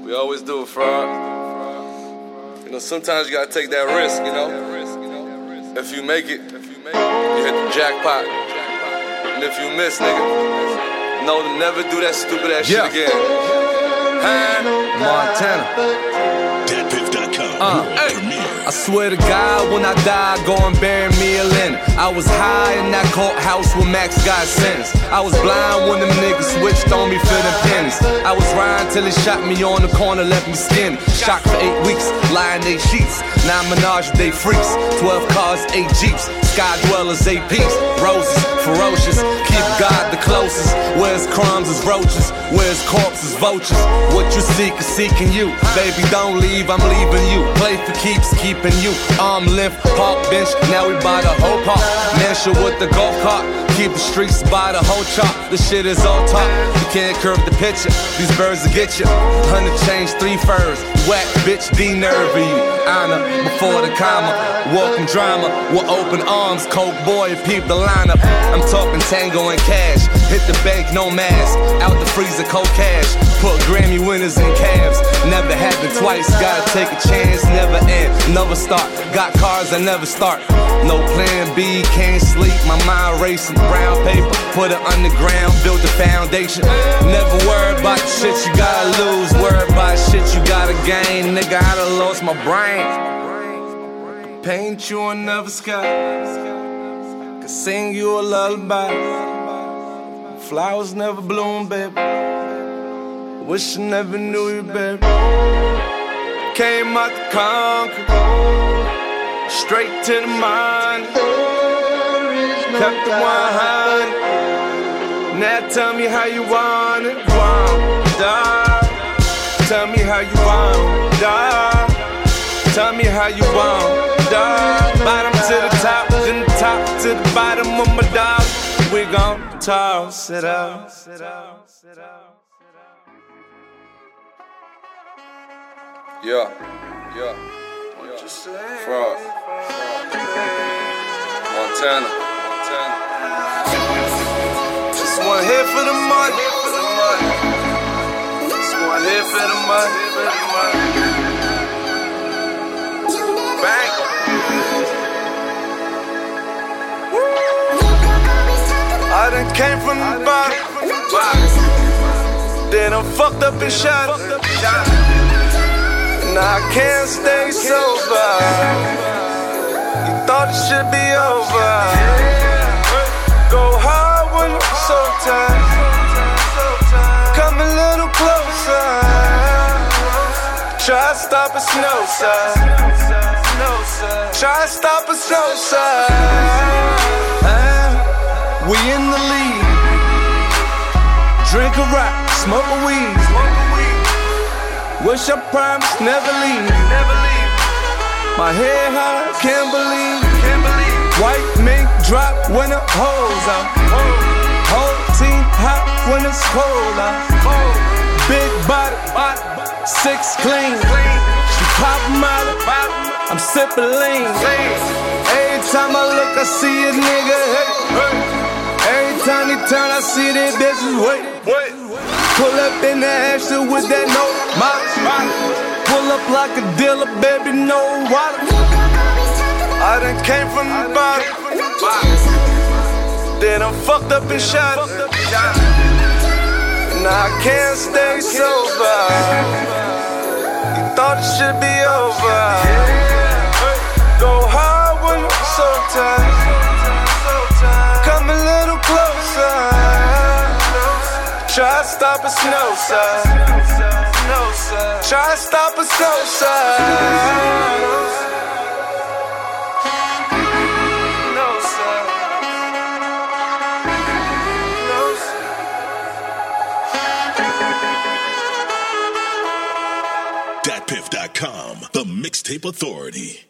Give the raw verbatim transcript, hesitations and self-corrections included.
We always do it, fraud. You know, sometimes you gotta take that risk, you know. If you make it, you hit the jackpot. And if you miss, nigga, know to never do that stupid ass yeah. shit again. Hey, Montana. Dat Piff dot com. Uh, hey. I swear to God, when I die, go and bury me a linen. I was high in that courthouse when Max got sentenced. I was blind when them niggas switched on me for the pennies. I was riding till he shot me on the corner, left me skinny. Shocked for eight weeks, lying they sheets. Nine menage, they freaks. Twelve cars, eight jeeps. Sky dwellers, eight peaks. Roses, ferocious. Keep God the closest. Where's crumbs is roaches. Where's corpses, vultures. What you seek is seeking you. Baby, don't leave, I'm leaving you. Play for keeps, keeping you. Arm length, park bench. Now we buy the whole park. Mansion with the golf cart. Keep the streets by the whole chop. This shit is all talk. You can't curve the picture. These birds will get you. Hundred chains, three furs. Whack, bitch, de-nerving you. Honor before the comma. Welcome drama with open arms. Coke boy, peep the lineup. I'm talking tango and cash. Hit the bank, no mask. Out the freezer, cold cash. Put Grammy winners in cabs. Never happened twice. Gotta take a chance. Never end, never start. Got cars I never start. No plan B, can't sleep. My mind racing. Brown paper, put it underground. Build the foundation. Never worry about the shit you gotta lose. Worry about shit you gotta gain. Nigga, I done lost my brain. Paint you another sky. Could sing you a lullaby. Flowers never bloom, baby. Wish I never knew you, baby. Came out to conquer. Straight to the mind. Kept the one hundred. Now tell me how you want it. Want, dog. Tell me how you want, dog. Tell me how you want, dog. Bottom to the top, then the top to the bottom of my dog. We gon' toss it out. Yeah, yeah, yeah. Fraud. Montana. Montana. This one here for the money. This one here for the money. Bang. I done came from the bottom. Then I'm fucked up and shot. Now I can't stay sober. You thought it should be over. Go hard when I'm so tired. Come a little closer. Try to stop a snow side. Try to stop a snow side. We in the lead. Drink a rock, smoke a weed. Wish I promised never leave. My head high, can't believe. White mink drop when the hoes out. Whole team hot when it's cold out. Big body, six clean. She pop molly, I'm sipping lean. Every time I look, I see a nigga hit. Every time he turn, I see that bitches wait. Pull up in the Ashley with that no my, my. Pull up like a dealer, baby, no water. I done came from the bottom. Then I'm fucked up and shot. Now I can't stay sober. You thought it should be over. Go hard when I'm so tired. Come a little closer. Try to stop a snow side. Try to stop a snow side. No, sir. No, sir. Dat Piff dot com, the mixtape authority.